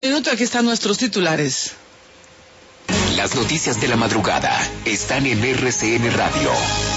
Minuto, aquí están nuestros titulares. Las noticias de la madrugada están en RCN Radio.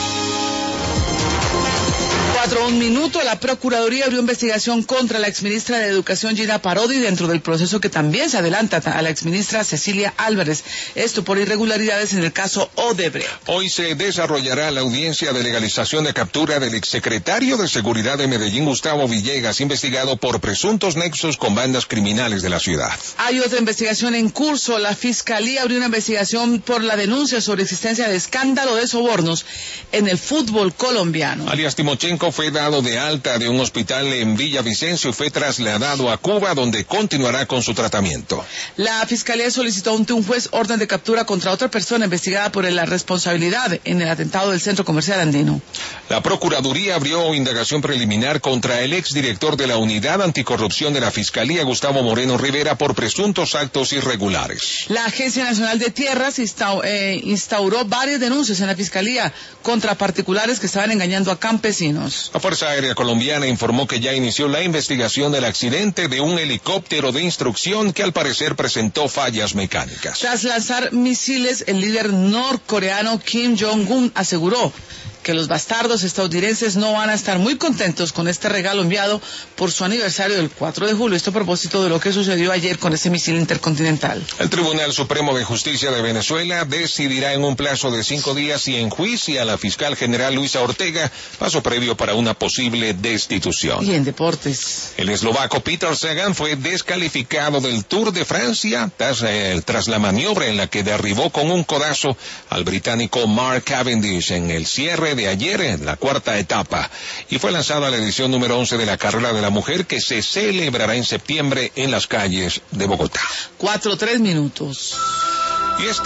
4:01 minuto, la Procuraduría abrió investigación contra la exministra de Educación Gina Parodi dentro del proceso que también se adelanta a la exministra Cecilia Álvarez. Esto por irregularidades en el caso Odebrecht. Hoy se desarrollará la audiencia de legalización de captura del exsecretario de Seguridad de Medellín, Gustavo Villegas, investigado por presuntos nexos con bandas criminales de la ciudad. Hay otra investigación en curso. La Fiscalía abrió una investigación por la denuncia sobre existencia de escándalo de sobornos en el fútbol colombiano. Alias Timochenko fue dado de alta de un hospital en Villavicencio y fue trasladado a Cuba, donde continuará con su tratamiento. La Fiscalía solicitó ante un juez orden de captura contra otra persona investigada por la responsabilidad en el atentado del Centro Comercial Andino. La Procuraduría abrió indagación preliminar contra el exdirector de la Unidad Anticorrupción de la Fiscalía, Gustavo Moreno Rivera, por presuntos actos irregulares. La Agencia Nacional de Tierras instauró varias denuncias en la Fiscalía contra particulares que estaban engañando a campesinos. La Fuerza Aérea Colombiana informó que ya inició la investigación del accidente de un helicóptero de instrucción que al parecer presentó fallas mecánicas. Tras lanzar misiles, el líder norcoreano Kim Jong-un aseguró que los bastardos estadounidenses no van a estar muy contentos con este regalo enviado por su aniversario del 4 de julio. Esto a propósito de lo que sucedió ayer con ese misil intercontinental. El Tribunal Supremo de Justicia de Venezuela decidirá en un plazo de 5 días si enjuicia a la fiscal general Luisa Ortega, paso previo para una posible destitución. Y en deportes. El eslovaco Peter Sagan fue descalificado del Tour de Francia tras la maniobra en la que derribó con un codazo al británico Mark Cavendish en el cierre de ayer en la cuarta etapa, y fue lanzada la edición número 11 de la Carrera de la Mujer, que se celebrará en septiembre en las calles de Bogotá. 4:03 minutos. Y